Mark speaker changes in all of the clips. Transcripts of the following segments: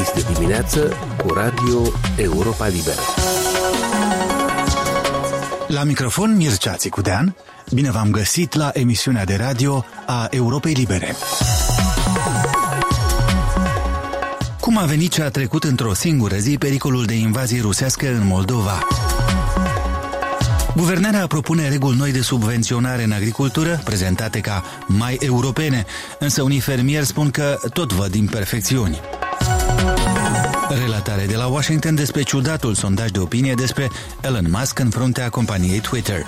Speaker 1: Este dimineață cu Radio Europa Liberă.
Speaker 2: La microfon Mircea Țicudean. Bine v-am găsit la emisiunea de radio a Europei Libere. Cum a venit și a trecut într-o singură zi pericolul de invazie rusească în Moldova? Guvernarea propune reguli noi de subvenționare în agricultură, prezentate ca mai europene, însă unii fermieri spun că tot văd imperfecțiuni. Relatare de la Washington despre ciudatul sondaj de opinie despre Elon Musk în fruntea companiei Twitter.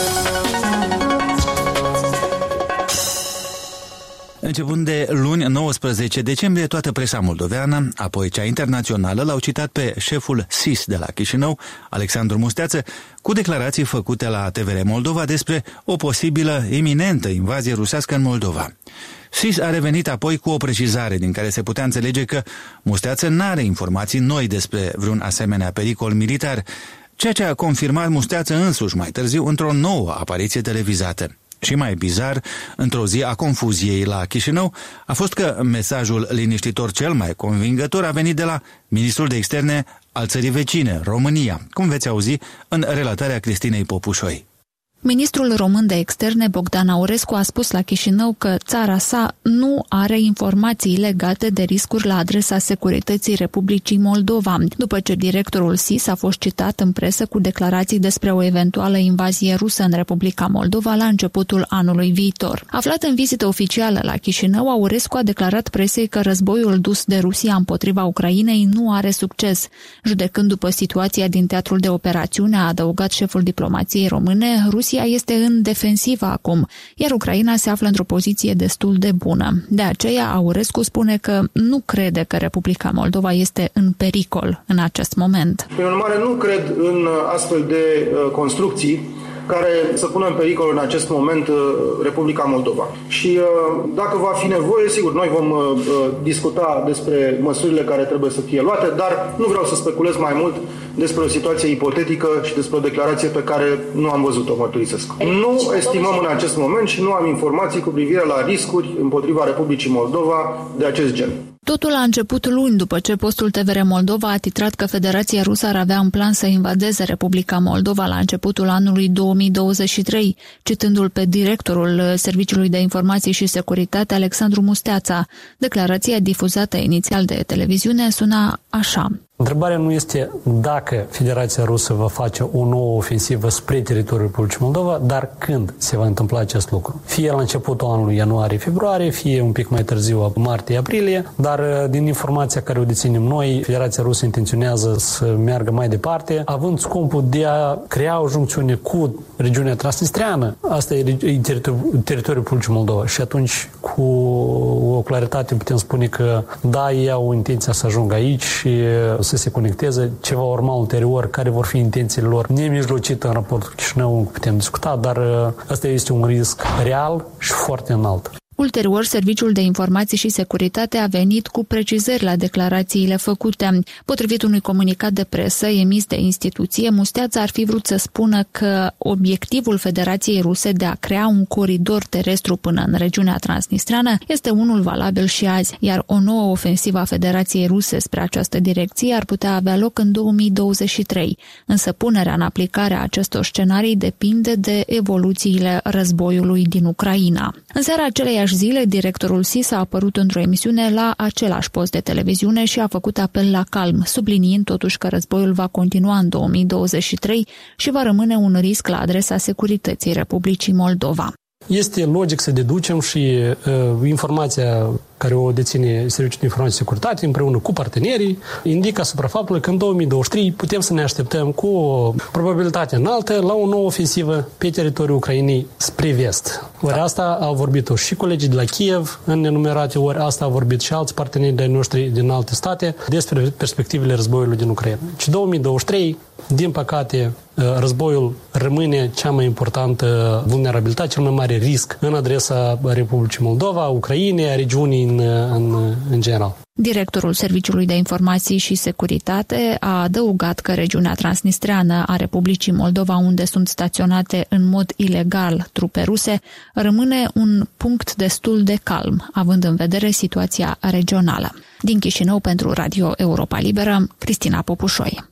Speaker 2: Începând de luni, 19 decembrie, toată presa moldoveană, apoi cea internațională, l-au citat pe șeful SIS de la Chișinău, Alexandru Musteață, cu declarații făcute la TVR Moldova despre o posibilă iminentă invazie rusească în Moldova. SIS a revenit apoi cu o precizare din care se putea înțelege că Musteață n-are informații noi despre vreun asemenea pericol militar, ceea ce a confirmat Musteață însuși mai târziu într-o nouă apariție televizată. Și mai bizar, într-o zi a confuziei la Chișinău, a fost că mesajul liniștitor cel mai convingător a venit de la ministrul de externe al țării vecine, România, cum veți auzi în relatarea Cristinei Popușoi.
Speaker 3: Ministrul român de externe, Bogdan Aurescu, a spus la Chișinău că țara sa nu are informații legate de riscuri la adresa securității Republicii Moldova, după ce directorul SIS a fost citat în presă cu declarații despre o eventuală invazie rusă în Republica Moldova la începutul anului viitor. Aflat în vizită oficială la Chișinău, Aurescu a declarat presei că războiul dus de Rusia împotriva Ucrainei nu are succes. Judecând după situația din teatrul de operațiune, a adăugat șeful diplomației române, Rusia este în defensivă acum, iar Ucraina se află într-o poziție destul de bună. De aceea, Aurescu spune că nu crede că Republica Moldova este în pericol în acest moment.
Speaker 4: Prin urmare, nu cred în astfel de construcții care să pună în pericol în acest moment Republica Moldova. Și dacă va fi nevoie, sigur, noi vom discuta despre măsurile care trebuie să fie luate, dar nu vreau să speculez mai mult despre o situație ipotetică și despre o declarație pe care nu am văzut-o, mărturisesc. Nu estimăm în acest moment și nu am informații cu privire la riscuri împotriva Republicii Moldova de acest gen.
Speaker 3: Totul a început luni, după ce postul TVR Moldova a titrat că Federația Rusă ar avea în plan să invadeze Republica Moldova la începutul anului 2023, citându-l pe directorul Serviciului de Informații și Securitate, Alexandru Musteața. Declarația difuzată inițial de televiziune suna așa.
Speaker 5: Întrebarea nu este dacă Federația Rusă va face o nouă ofensivă spre teritoriul Republicii Moldova, dar când se va întâmpla acest lucru. Fie la începutul anului ianuarie-februarie, fie un pic mai târziu martie-aprilie, dar din informația care o deținem noi, Federația Rusă intenționează să meargă mai departe, având scopul de a crea o juncțiune cu regiunea transnistreană. Asta e teritoriul Republicii Moldova și atunci cu o claritate putem spune că da, ei au intenția să ajungă aici și să se conecteze, ce va urma ulterior, care vor fi intențiile lor nemijlocite în raport cu Chișinău, putem discuta, dar asta este un risc real și foarte înalt.
Speaker 3: Ulterior, Serviciul de Informații și Securitate a venit cu precizări la declarațiile făcute. Potrivit unui comunicat de presă emis de instituție, Musteața ar fi vrut să spună că obiectivul Federației Ruse de a crea un coridor terestru până în regiunea transnistreană este unul valabil și azi, iar o nouă ofensivă a Federației Ruse spre această direcție ar putea avea loc în 2023. Însă punerea în aplicare a acestor scenarii depinde de evoluțiile războiului din Ucraina. În seara aceleiași zile, directorul SIS a apărut într-o emisiune la același post de televiziune și a făcut apel la calm, subliniind totuși că războiul va continua în 2023 și va rămâne un risc la adresa securității Republicii Moldova.
Speaker 5: Este logic să deducem și informația care o deține Serviciul de Informații și Securitate împreună cu partenerii indică asupra faptului că în 2023 putem să ne așteptăm cu o probabilitate înaltă la o nouă ofensivă pe teritoriul Ucrainei spre vest. Ori asta au vorbit și colegii de la Kiev în nenumerate ori, asta au vorbit și alți parteneri de-ai noștri din alte state despre perspectivele războiului din Ucraina. Și 2023, din păcate, războiul rămâne cea mai importantă vulnerabilitate, cel mai mare risc în adresa Republicii Moldova, Ucrainei, a regiunii în general.
Speaker 3: Directorul Serviciului de Informații și Securitate a adăugat că regiunea transnistreană a Republicii Moldova, unde sunt staționate în mod ilegal trupe ruse, rămâne un punct destul de calm, având în vedere situația regională. Din Chișinău pentru Radio Europa Liberă, Cristina Popușoi.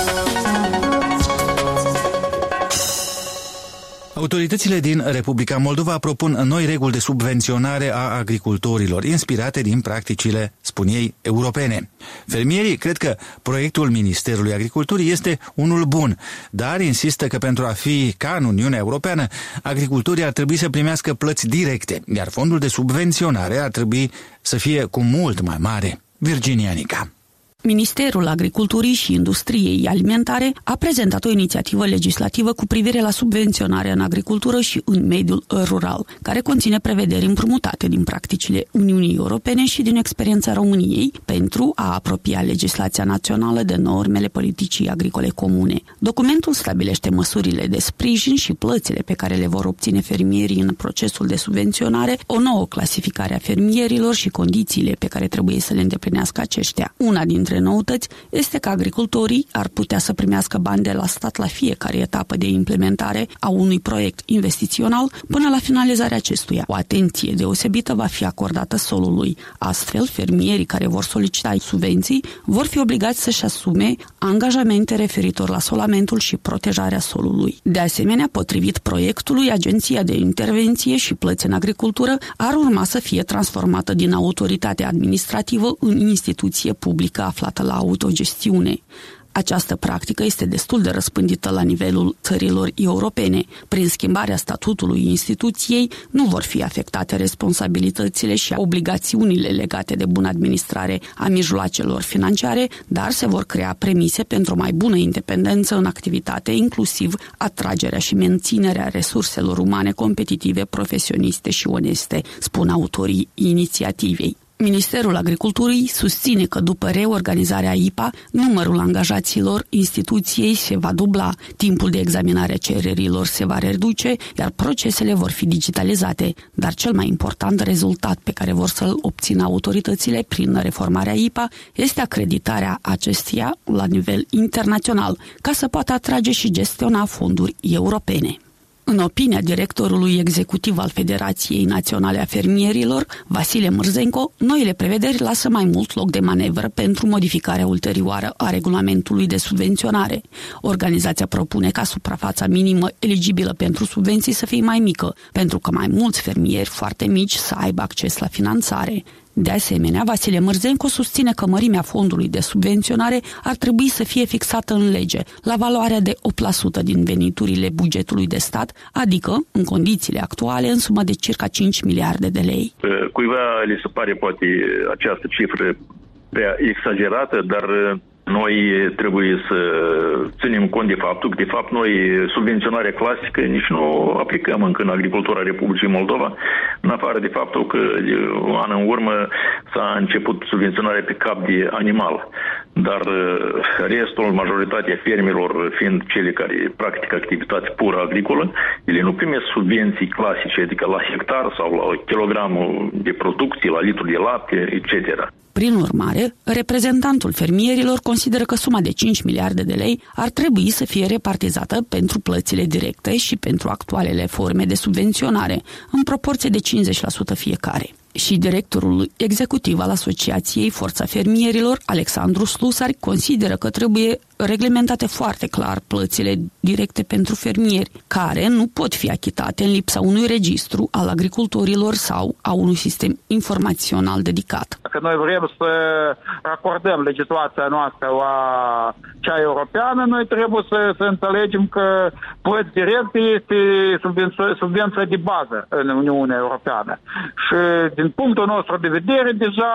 Speaker 2: Autoritățile din Republica Moldova propun noi reguli de subvenționare a agricultorilor, inspirate din practicile, spun ei, europene. Fermierii cred că proiectul Ministerului Agriculturii este unul bun, dar insistă că pentru a fi ca în Uniunea Europeană, agricultorii ar trebui să primească plăți directe, iar fondul de subvenționare ar trebui să fie cu mult mai mare. Virginia Nica.
Speaker 6: Ministerul Agriculturii și Industriei Alimentare a prezentat o inițiativă legislativă cu privire la subvenționarea în agricultură și în mediul rural, care conține prevederi împrumutate din practicile Uniunii Europene și din experiența României pentru a apropia legislația națională de normele politicii agricole comune. Documentul stabilește măsurile de sprijin și plățile pe care le vor obține fermierii în procesul de subvenționare, o nouă clasificare a fermierilor și condițiile pe care trebuie să le îndeplinească aceștia. Una dintre noutăți este că agricultorii ar putea să primească bani de la stat la fiecare etapă de implementare a unui proiect investițional până la finalizarea acestuia. O atenție deosebită va fi acordată solului. Astfel, fermierii care vor solicita subvenții vor fi obligați să-și asume angajamente referitor la solamentul și protejarea solului. De asemenea, potrivit proiectului, Agenția de Intervenție și Plăți în Agricultură ar urma să fie transformată din autoritate administrativă în instituție publică aflată la autogestiune. Această practică este destul de răspândită la nivelul țărilor europene. Prin schimbarea statutului instituției nu vor fi afectate responsabilitățile și obligațiunile legate de bună administrare a mijloacelor financiare, dar se vor crea premise pentru o mai bună independență în activitate, inclusiv atragerea și menținerea resurselor umane competitive, profesioniste și oneste, spun autorii inițiativei. Ministerul Agriculturii susține că după reorganizarea IPA, numărul angajaților instituției se va dubla, timpul de examinare a cererilor se va reduce, iar procesele vor fi digitalizate. Dar cel mai important rezultat pe care vor să-l obțină autoritățile prin reformarea IPA este acreditarea acesteia la nivel internațional, ca să poată atrage și gestiona fonduri europene. În opinia directorului executiv al Federației Naționale a Fermierilor, Vasile Mârzenco, noile prevederi lasă mai mult loc de manevră pentru modificarea ulterioară a regulamentului de subvenționare. Organizația propune ca suprafața minimă eligibilă pentru subvenții să fie mai mică, pentru că mai mulți fermieri foarte mici să aibă acces la finanțare. De asemenea, Vasile Mârzenco susține că mărimea fondului de subvenționare ar trebui să fie fixată în lege, la valoarea de 8% din veniturile bugetului de stat, adică, în condițiile actuale, în sumă de circa 5 miliarde de lei.
Speaker 7: Cuiva li se pare poate această cifră prea exagerată, dar noi trebuie să ținem cont de faptul că, de fapt, noi subvenționarea clasică nici nu aplicăm încă în agricultura Republicii Moldova, în afară de faptul că un an în urmă s-a început subvenționarea pe cap de animal. Dar restul, majoritatea fermelor fiind cele care practică activități pură agricolă, ele nu primesc subvenții clasice, adică la hectar sau la kilogramul de producție, la litru de lapte, etc.
Speaker 6: Prin urmare, reprezentantul fermierilor consideră că suma de 5 miliarde de lei ar trebui să fie repartizată pentru plățile directe și pentru actualele forme de subvenționare, în proporție de 50% fiecare. Și directorul executiv al Asociației Forța Fermierilor, Alexandru Slusari, consideră că trebuie reglementate foarte clar plățile directe pentru fermieri, care nu pot fi achitate în lipsa unui registru al agricultorilor sau a unui sistem informațional dedicat.
Speaker 8: Dacă noi vrem să acordăm legislația noastră la cea europeană, noi trebuie să înțelegem că plăți directe este subvenția de bază în Uniunea Europeană. Și din punctul nostru de vedere, deja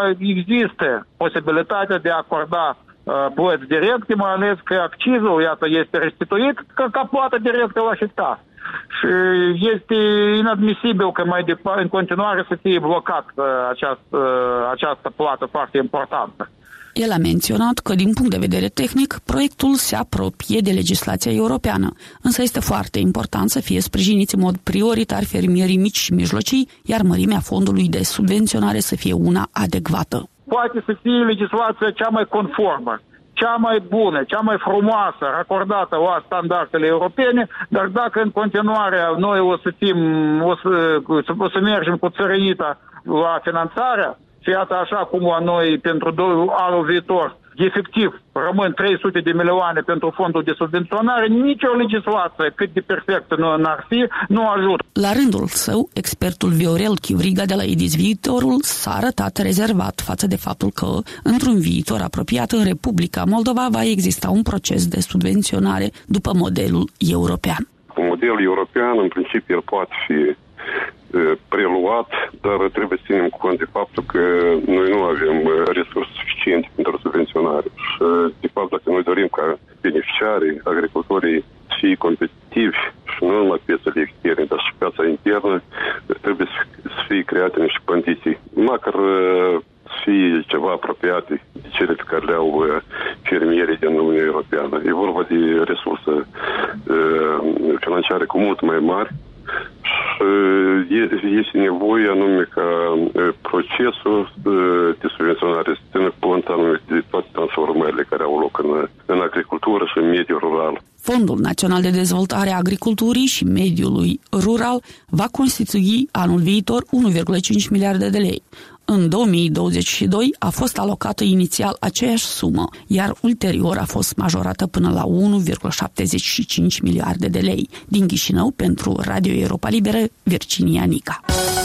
Speaker 8: există posibilitatea de a acorda plăți directe, mai ales că accizul, iată, este restituit ca plată directă la hectar. Și este inadmisibil că mai departe, în continuare să fie blocat această plată foarte importantă.
Speaker 6: El a menționat că, din punct de vedere tehnic, proiectul se apropie de legislația europeană, însă este foarte important să fie sprijiniți în mod prioritar fermierii mici și mijlocii, iar mărimea fondului de subvenționare să fie una adecvată.
Speaker 8: Poate să fie legislația cea mai conformă, cea mai bună, cea mai frumoasă, racordată la standardele europene, dar dacă în continuare noi o să mergem cu țărănită la finanțarea, Și iată așa cum la noi pentru anul viitor efectiv rămân 300 de milioane pentru fondul de subvenționare, nicio legislație, cât de perfectă n-ar fi, nu ajută.
Speaker 6: La rândul său, expertul Viorel Chivriga de la IDIS Viitorul s-a arătat rezervat față de faptul că, într-un viitor apropiat, în Republica Moldova va exista un proces de subvenționare după modelul european.
Speaker 9: Modelul european, în principiu, el poate fi preluat, dar trebuie să ținem cont de faptul că noi nu avem resurse suficiente pentru subvenționare. Și, de fapt, dacă noi dorim ca beneficiarii, agricultorii să fie competitivi și nu numai piețele externe, dar și piața internă, trebuie să fie create niște condiții, măcar să fie ceva apropiate de cele pe care le au fermierii din Uniunea Europeană. E vorba de resurse financiare cu mult mai mari. Este nevoie anume ca procesul de subvenționare să țină cont anume de toate transformările care au loc în agricultură și în mediul rural.
Speaker 6: Fondul Național de Dezvoltare a Agriculturii și Mediului Rural va constitui anul viitor 1,5 miliarde de lei. În 2022 a fost alocată inițial aceeași sumă, iar ulterior a fost majorată până la 1,75 miliarde de lei. Din Chișinău, pentru Radio Europa Liberă, Virginia Nica.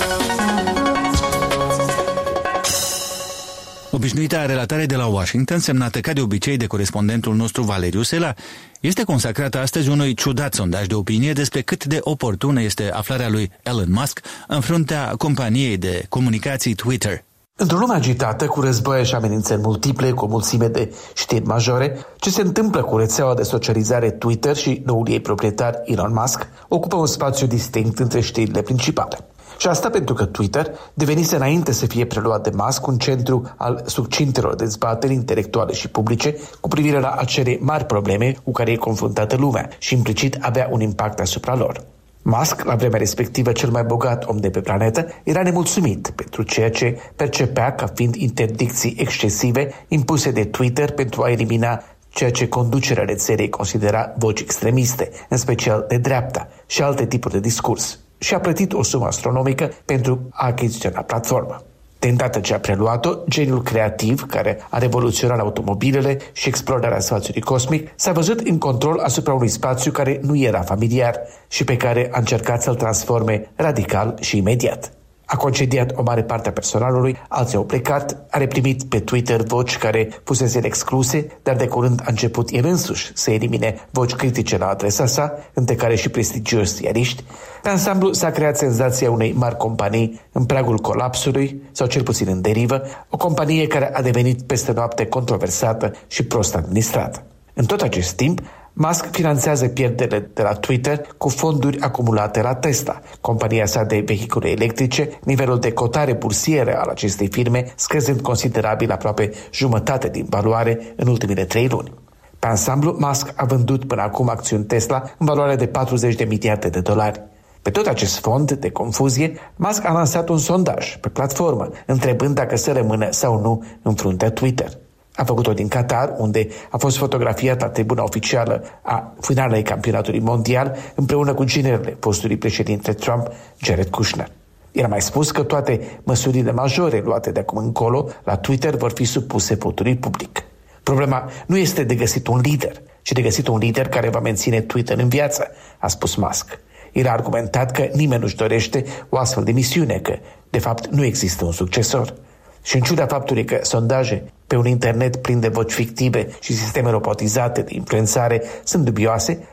Speaker 2: Obișnuita relatare de la Washington, semnată ca de obicei de corespondentul nostru Valeriu Sela, este consacrată astăzi unui ciudat sondaj de opinie despre cât de oportună este aflarea lui Elon Musk în fruntea companiei de comunicații Twitter.
Speaker 10: Într-o lume agitată, cu războaie și amenințări multiple, cu o mulțime de știri majore, ce se întâmplă cu rețeaua de socializare Twitter și noul ei proprietar Elon Musk ocupă un spațiu distinct între știrile principale. Și asta pentru că Twitter devenise înainte să fie preluat de Musk un centru al succintelor dezbateri intelectuale și publice cu privire la acele mari probleme cu care e confruntată lumea și implicit avea un impact asupra lor. Musk, la vremea respectivă cel mai bogat om de pe planetă, era nemulțumit pentru ceea ce percepea ca fiind interdicții excesive impuse de Twitter pentru a elimina ceea ce conducerea rețelei considera voci extremiste, în special de dreapta, și alte tipuri de discurs. Și a plătit o sumă astronomică pentru a achiziționa platforma. De îndată ce a preluat-o, geniul creativ, care a revoluționat automobilele și explorarea spațiului cosmic, s-a văzut în control asupra unui spațiu care nu era familiar și pe care a încercat să-l transforme radical și imediat. A concediat o mare parte a personalului, alții au plecat, a reprimit pe Twitter voci care fusese excluse, dar de curând a început el însuși să elimine voci critice la adresa sa, între care și prestigioși ziariști. Pe ansamblu s-a creat senzația unei mari companii în pragul colapsului, sau cel puțin în derivă, o companie care a devenit peste noapte controversată și prost administrată. În tot acest timp, Musk finanțează pierderile de la Twitter cu fonduri acumulate la Tesla, compania sa de vehicule electrice, nivelul de cotare bursieră al acestei firme scăzând considerabil, aproape jumătate din valoare în ultimele 3 luni. Pe ansamblu, Musk a vândut până acum acțiuni Tesla în valoare de 40 de miliarde de dolari. Pe tot acest fond de confuzie, Musk a lansat un sondaj pe platformă, întrebând dacă să rămână sau nu în fruntea Twitter. A făcut-o din Qatar, unde a fost fotografiată la tribuna oficială a finalei campionatului mondial, împreună cu ginerele fostului președinte Trump, Jared Kushner. El a mai spus că toate măsurile majore luate de acum încolo la Twitter vor fi supuse votului public. Problema nu este de găsit un lider, ci de găsit un lider care va menține Twitter în viață, a spus Musk. El a argumentat că nimeni nu-și dorește o astfel de misiune, că, de fapt, nu există un succesor. Și în ciuda faptului că sondaje pe un internet plin de voci fictive și sisteme robotizate de influențare sunt dubioase,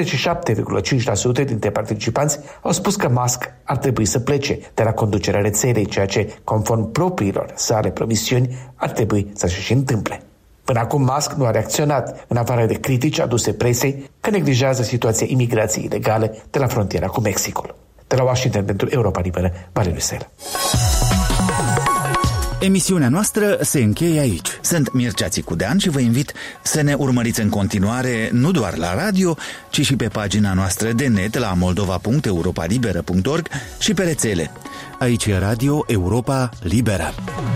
Speaker 10: 57,5% dintre participanți au spus că Musk ar trebui să plece de la conducerea rețelei, ceea ce, conform propriilor sale promisiuni, ar trebui să se și întâmple. Până acum Musk nu a reacționat, în afară de critici aduse presei că neglijează situația imigrației ilegale de la frontiera cu Mexicul. De la Washington pentru Europa Liberă, Valeriu Sela.
Speaker 2: Emisiunea noastră se încheie aici. Sunt Mircea Țicudean și vă invit să ne urmăriți în continuare nu doar la radio, ci și pe pagina noastră de net la moldova.europalibera.org și pe rețele. Aici e Radio Europa Liberă.